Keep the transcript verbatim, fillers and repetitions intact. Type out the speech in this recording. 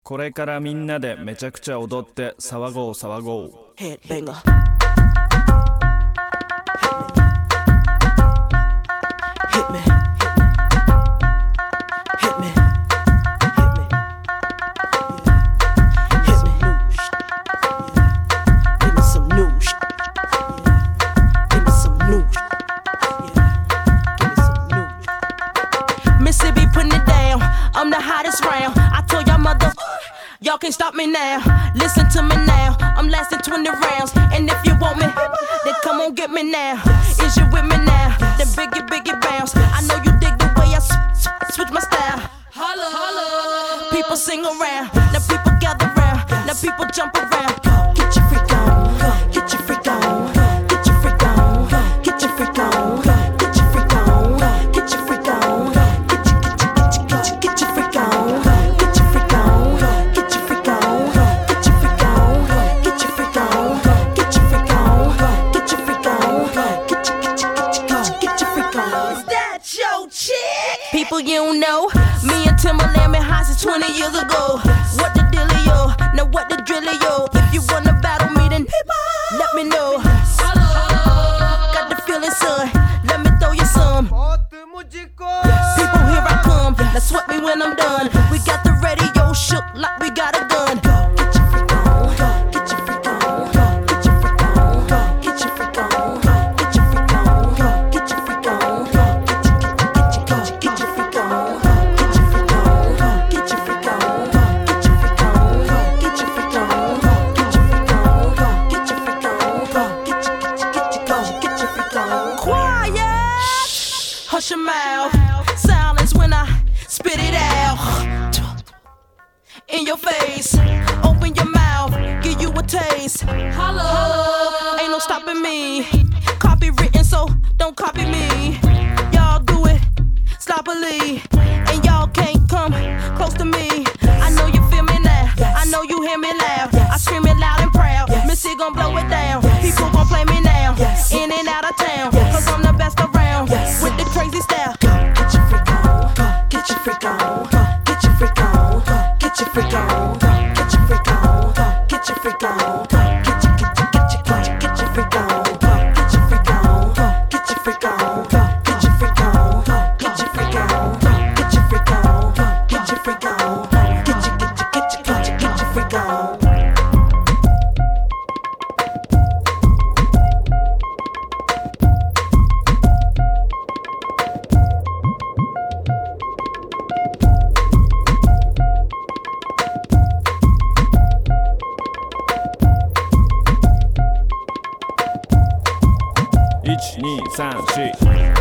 これからみんなでめちゃくちゃ踊って騒ごう騒ごう。 Headbanger. Hit me. Hit me. Hit me. Hit me. Give me some new shit. Give me some new shit. Give me some new shit. Mississippi putting it down. I'm the hottest round. I told y'all mother, y'all can't stop me now. Listen to me now. I'm lasting twenty rounds. And if you want me, then come on get me now. Is you with me now? Then biggie, biggie bounce. I know you dig the way I s- s- switch my style. Holla, holla. People sing around. Now people gather round. Now people jump around. Get your freak on. Get your freak on. Get your freak on. Get your freak on. Get your freak on. Get your freak on. Get your, get your, get your, get your, get your freak on. Get your freak on. Get your freak on. Get your freak on. Get your freak on. Get your freak on. Get your freak on. Get your, get your, get your, get your freak on. Is that your chick? People you don't know. Me and Timberland been high since twenty years ago. What the dealio? Now what the drillio? If you wanna battle me, then let me know. Got the feeling, son. Let me throw you some. People, here I come. Now sweat me when I'm done. We got the radio shook like we got a gun. Get your freak on. Get your freak on. Get your freak on. Get your freak on. Get your freak on. Get your freak on. Get your, get your, get your, get your freak on. Get your freak on. Get your freak on. Get your freak on. Get your freak on. Get your freak on. Get your freak on. Get your, get your, get your, get your freak on. Quiet. Hush your mouth. Silence when I spit it out. In your face. Open your mouth. Give you a taste. Holla. Holla. Ain't no stopping me. Copywritten, so don't copy me. Y'all do it sloppily. And y'all can't come close to me. I know you feel me now. I know you hear me loud. I scream it loud and proud. Missy gon' blow it down. People gon' play me now. In and out of town. Cause I'm the best around. With the crazy style. Get your freak on. Get your freak on. Get your freak on. Get your freak on. Get your freak on. Get your freak on. Get your, get your, get your, get your, get your freak on. Get your freak on. Get your freak on. Get your freak on. Get your freak on. Get your freak on. Get your freak on. Get your, get your, get your, get your, get your freak on. いち、に、さん、し